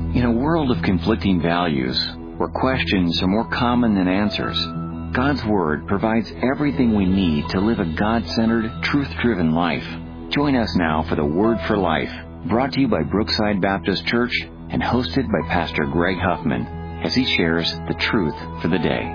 In a world of conflicting values, where questions are more common than answers, God's Word provides everything we need to live a God-centered, truth-driven life. Join us now for the Word for Life, brought to you by Brookside Baptist Church and hosted by Pastor Greg Huffman, as he shares the truth for the day.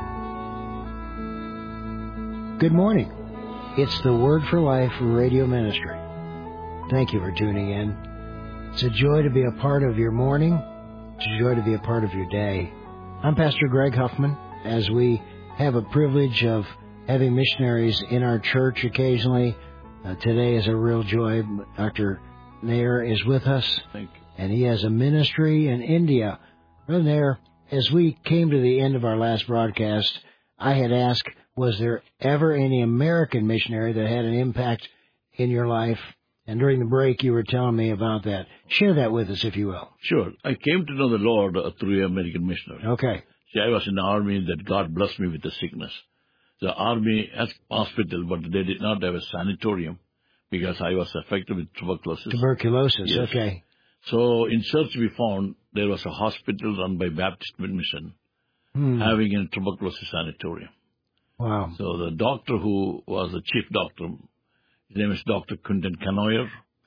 Good morning. It's the Word for Life radio ministry. Thank you for tuning in. It's a joy to be a part of your morning. It's a joy to be a part of your day. I'm Pastor Greg Huffman, as we have a privilege of having missionaries in our church occasionally. Today is a real joy. Dr. Nair is with us, and he has a ministry in India. Brother Nair, as we came to the end of our last broadcast, I had asked, was there ever any American missionary that had an impact in your life? And during the break, you were telling me about that. Share that with us, if you will. Sure. I came to know the Lord through an American missionary. Okay. See, I was in the army that God blessed me with the sickness. The army has a hospital, but they did not have a sanatorium because I was affected with tuberculosis. Tuberculosis, yes. Okay. So in search we found there was a hospital run by Baptist Mission having a tuberculosis sanatorium. Wow. So the doctor who was the chief doctor, his name is Dr. Quinton Canoyer,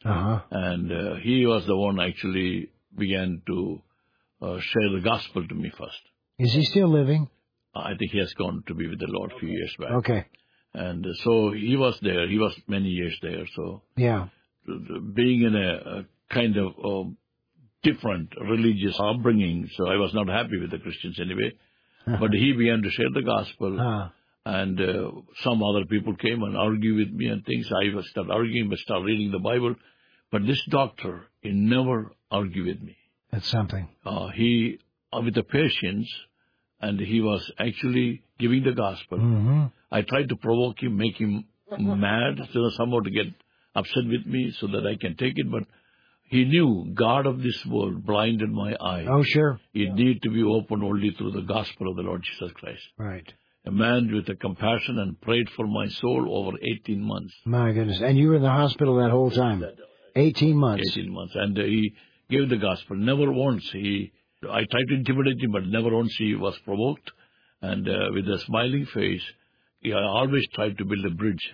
and he was the one actually began to share the gospel to me first. Is he still living? I think he has gone to be with the Lord a few years back. Okay. And so he was there. He was many years there. So yeah, being in a kind of different religious upbringing, so I was not happy with the Christians anyway. But he began to share the gospel. And some other people came and argued with me and things. I started arguing, but started reading the Bible. But this doctor, he never argued with me. That's something. He, with the patience, and he was actually giving the gospel. I tried to provoke him, make him mad, so somehow to get upset with me so that I can take it. But he knew God of this world blinded my eye. Oh, sure. It needed to be opened only through the gospel of the Lord Jesus Christ. Right. A man with a compassion and prayed for my soul over 18 months. My goodness. And you were in the hospital that whole time? 18 months. 18 months. And he gave the gospel. Never once I tried to intimidate him, but never once he was provoked. And with a smiling face, he always tried to build a bridge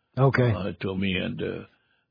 to me. And then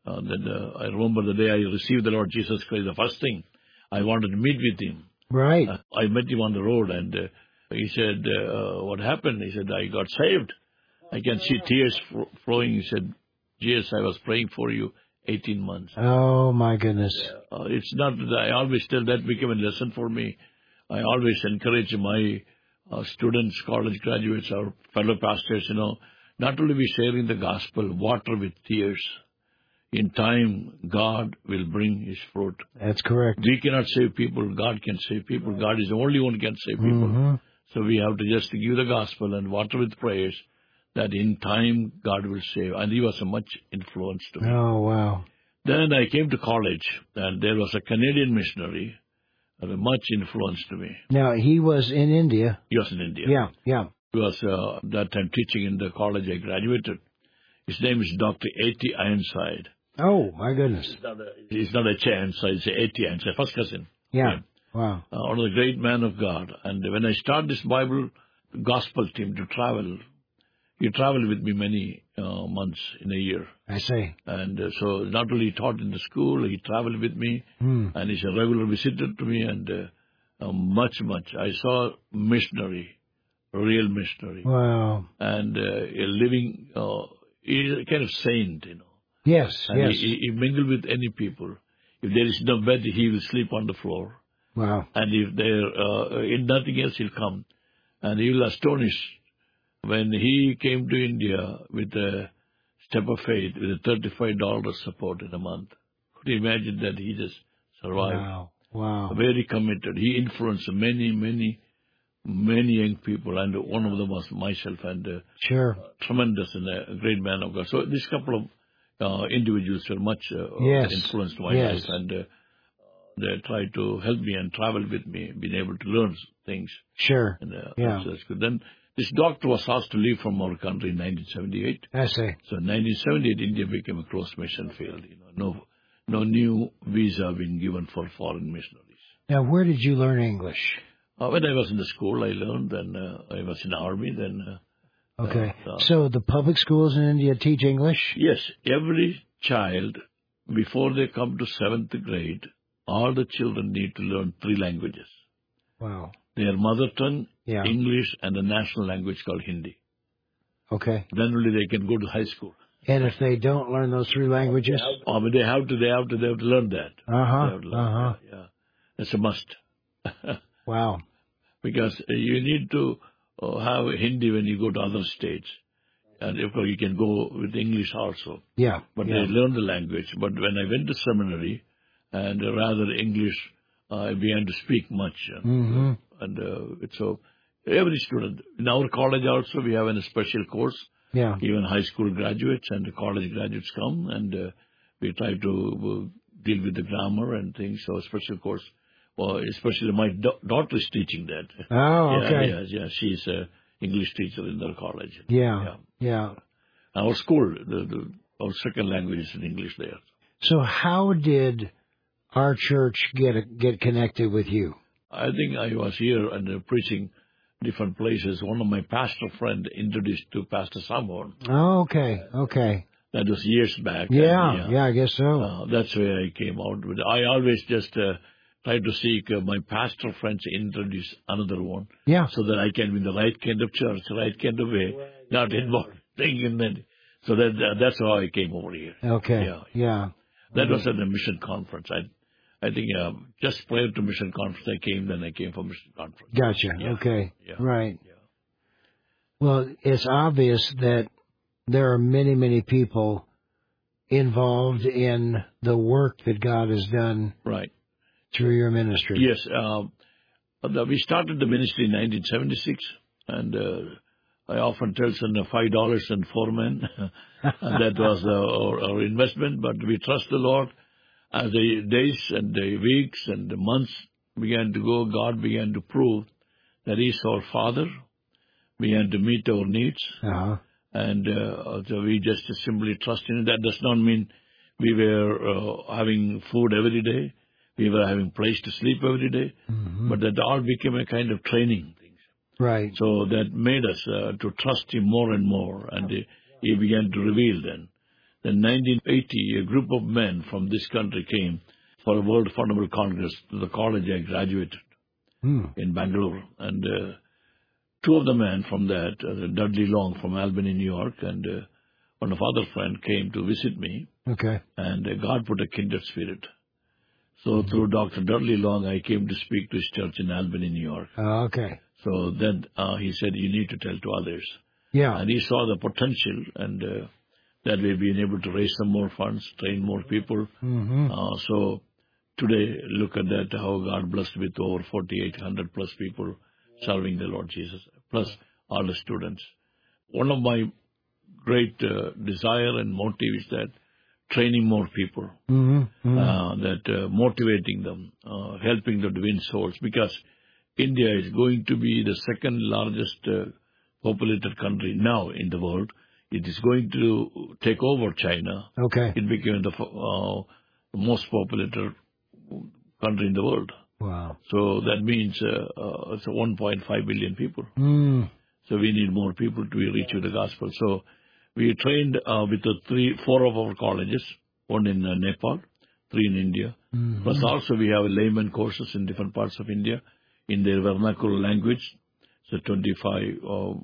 I remember the day I received the Lord Jesus Christ, the first thing, I wanted to meet with him. Right. I met him on the road, and he said, what happened? He said, I got saved. I can see tears flowing. He said, Jesus, I was praying for you 18 months. Oh, my goodness. It's not that I always tell that became a lesson for me. I always encourage my students, college graduates, our fellow pastors, not only be sharing the gospel, water with tears. In time, God will bring His fruit. That's correct. We cannot save people. God can save people. God is the only one who can save people. So we have to just give the gospel and water with prayers that in time God will save. And he was a much influence to me. Oh, wow. Then I came to college, and there was a Canadian missionary, and a much influence to me. Now, he was in India. He was in India. Yeah. He was that time teaching in the college I graduated. His name is Dr. A.T. Ironside. Oh, my goodness. He's not a Ironside, it's A.T. Ironside, first cousin. Yeah. Wow. One of the great men of God. And when I started this Bible gospel team to travel, he traveled with me many months in a year. I see. And so not only he taught in the school, he traveled with me, and he's a regular visitor to me, and much. I saw missionary, real missionary. Wow. And a living, he's a kind of saint, Yes, and yes. He mingled with any people. If there is no bed, he will sleep on the floor. Wow. And if there in nothing else, he'll come. And he will astonish. When he came to India with a step of faith, with a $35 support in a month, could you imagine that he just survived? Wow. Very committed. He influenced many young people, and one of them was myself, and tremendous and a great man of God. So this couple of individuals were much influenced my life, and they tried to help me and travel with me, being able to learn things. Sure. And, that's good. Then this doctor was asked to leave from our country in 1978. I see. So in 1978, India became a closed mission field. no new visa been given for foreign missionaries. Now, where did you learn English? When I was in the school, I learned. Then I was in the army. Then. Okay. So the public schools in India teach English? Yes. Every child, before they come to 7th grade, all the children need to learn 3 languages. Wow. Their mother tongue, English, and the national language called Hindi. Okay. Then only they can go to high school. And if they don't learn those 3 languages? They have to learn that. Yeah. It's a must. Wow. Because you need to have Hindi when you go to other states. And of course you can go with English also. Yeah. But they learn the language. But when I went to seminary, and rather English, I began to speak much. And so every student, in our college also, we have a special course. Yeah. Even high school graduates and college graduates come, and we try to deal with the grammar and things. So a special course. Well, especially my daughter is teaching that. Oh, okay. Yeah. She's an English teacher in their college. Yeah. Our school, our second language is in English there. So how did our church get connected with you? I think I was here and preaching different places. One of my pastor friend introduced to Pastor Samhorn. Oh, okay. That was years back. Yeah, I guess so. That's where I came out with. I always just try to seek my pastor friends introduce another one. Yeah. So that I can be in the right kind of church, right kind of way, not involved in that. So that's how I came over here. Okay. Yeah. That was at the mission conference. I think just prior to mission conference then I came for mission conference. Gotcha. Yeah. Okay. Yeah. Right. Yeah. Well, it's obvious that there are many, many people involved in the work that God has done. Right. Through your ministry. Yes. We started the ministry in 1976, and I often tell them $5 and 4 men. And that was our investment, but we trust the Lord. As the days and the weeks and the months began to go, God began to prove that He's our Father, began to meet our needs. And so we just simply trust in it. That does not mean we were having food every day. We were having place to sleep every day. But that all became a kind of training thing. Right. So that made us to trust Him more and more. And He began to reveal then. In 1980, a group of men from this country came for a World Fundamental Congress to the college I graduated in Bangalore. And 2 of the men from that, Dudley Long from Albany, New York, and one of other friend came to visit me. Okay. And God put a kindred spirit. So through Dr. Dudley Long, I came to speak to his church in Albany, New York. Okay. So then he said, you need to tell to others. Yeah. And he saw the potential, and that we've been able to raise some more funds, train more people. So today, look at that, how God blessed with over 4,800 plus people serving the Lord Jesus, plus all the students. One of my great desire and motive is that training more people, that motivating them, helping them to win souls, because India is going to be the second largest populated country now in the world. It is going to take over China. Okay. It became the most populated country in the world. Wow. So that means it's 1.5 billion people. So we need more people to reach with the gospel. So we trained with 4 of our colleges, 1 in Nepal, 3 in India. Plus also we have layman courses in different parts of India in their vernacular language. So 25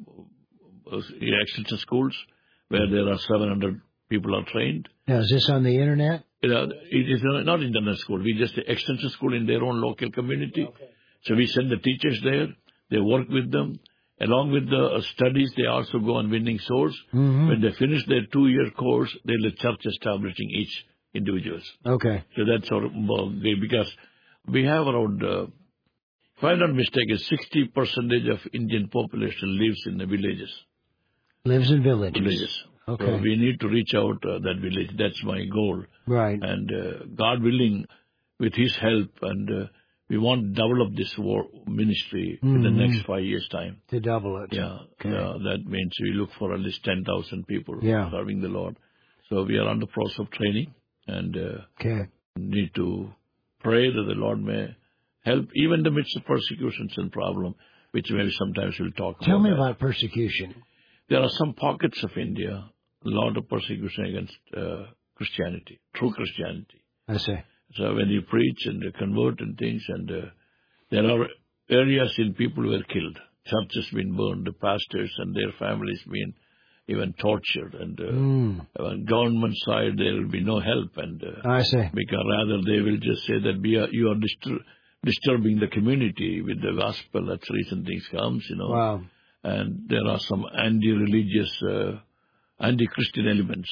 extension schools where there are 700 people are trained. Now, is this on the internet? It is not internet school. We just extension school in their own local community. Okay. So we send the teachers there. They work with them. Along with the studies, they also go on winning souls. When they finish their 2-year course, they're the church establishing each individuals. Okay. So that's our way, because we have around, if I'm not mistaken, 60% of Indian population lives in the villages. Lives in villages. Villages. Okay. So we need to reach out that village. That's my goal. Right. And God willing, with His help, and we want to develop this ministry in the next 5 years' time. To double it. Yeah. Okay. That means we look for at least 10,000 people serving the Lord. So we are on the process of training, and okay. need to pray that the Lord may help, even in the midst of persecutions and problems, which maybe sometimes we'll talk about. Tell me about persecution. There are some pockets of India, a lot of persecution against Christianity, true Christianity. I see. So when you preach and convert and things, and there are areas in people who were killed, churches been burned, the pastors and their families been even tortured, and on government side there will be no help, and I see. Because rather they will just say that you are disturbing the community with the gospel. That's the reason things comes, Wow. And there are some anti-religious, anti-Christian elements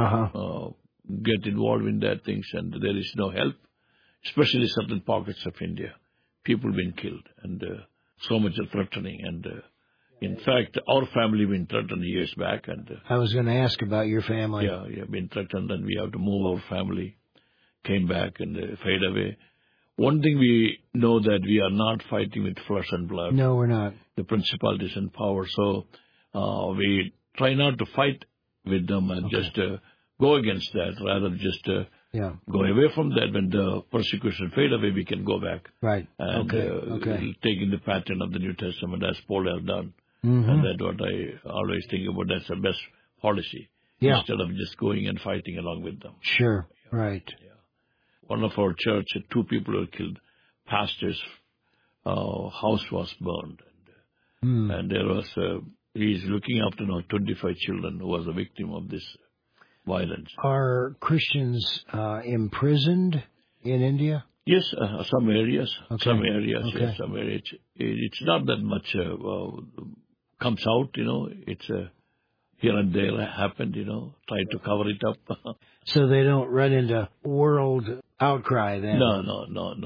get involved in that things, and there is no help, especially certain pockets of India. People been killed, and so much of threatening. And in fact, our family been threatened years back. And I was going to ask about your family. Yeah, been threatened, and we have to move our family. Came back and fade away. One thing we know that we are not fighting with flesh and blood. No, we're not. The principalities and power. So we try not to fight with them and just go against that. Rather just go away from that. When the persecution fade away, we can go back. Right. And take in the pattern of the New Testament as Paul has done. And that's what I always think about. That's the best policy. Yeah. Instead of just going and fighting along with them. Sure. Right. One of our church, 2 people were killed. Pastor's house was burned. And there was, he's looking after now 25 children who was a victim of this violence. Are Christians imprisoned in India? Yes, some areas. Okay. Some areas, Okay. yes, some areas. It's not that much comes out, It's here and there happened, try to cover it up. So they don't run into world outcry then? No.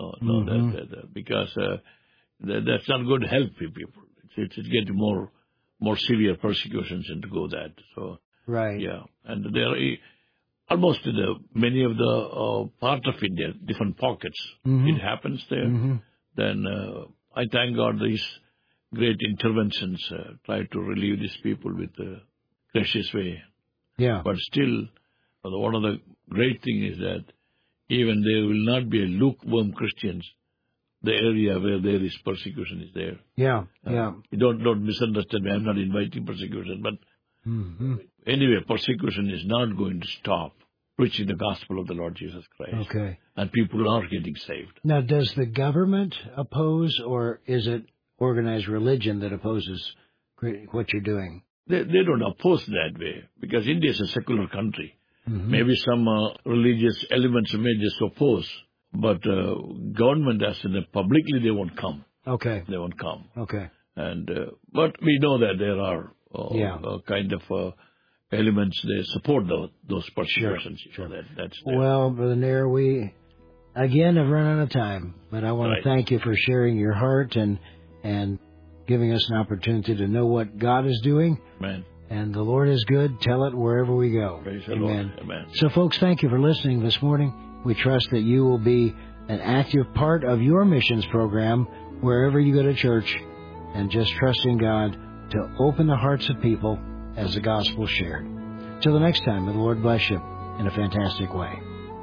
Because that's not going to help people. It's getting more severe persecutions and to go that. So right. Yeah, and there are almost in many of the part of India, different pockets, it happens there. Then I thank God these great interventions try to relieve these people with a gracious way. Yeah. But still, one of the great things is that even there will not be a lukewarm Christians, the area where there is persecution is there. Yeah. You don't misunderstand me. I'm not inviting persecution, but anyway, persecution is not going to stop preaching the gospel of the Lord Jesus Christ. Okay. And people are getting saved. Now, does the government oppose, or is it organized religion that opposes what you're doing? They don't oppose that way, because India is a secular country. Maybe some religious elements may just oppose, but government as in publicly they won't come. Okay. They won't come. Okay. And but we know that there are kind of elements they support those persecutions. Sure. That's there. Well, Brother Nair, we again have run out of time, but I want to thank you for sharing your heart and giving us an opportunity to know what God is doing. Amen. And the Lord is good. Tell it wherever we go. Praise the Amen. Lord. Amen. So, folks, thank you for listening this morning. We trust that you will be an active part of your missions program wherever you go to church, and just trust in God to open the hearts of people as the gospel is shared. Till the next time, may the Lord bless you in a fantastic way.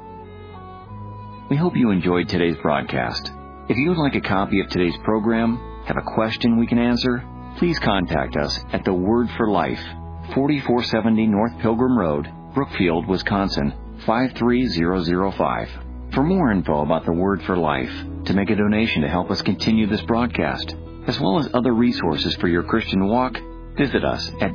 We hope you enjoyed today's broadcast. If you would like a copy of today's program, have a question we can answer, please contact us at The Word for Life, 4470 North Pilgrim Road, Brookfield, Wisconsin, 53005. For more info about The Word for Life, to make a donation to help us continue this broadcast, as well as other resources for your Christian walk, visit us at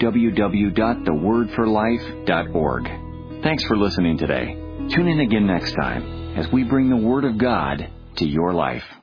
www.thewordforlife.org. Thanks for listening today. Tune in again next time as we bring the Word of God to your life.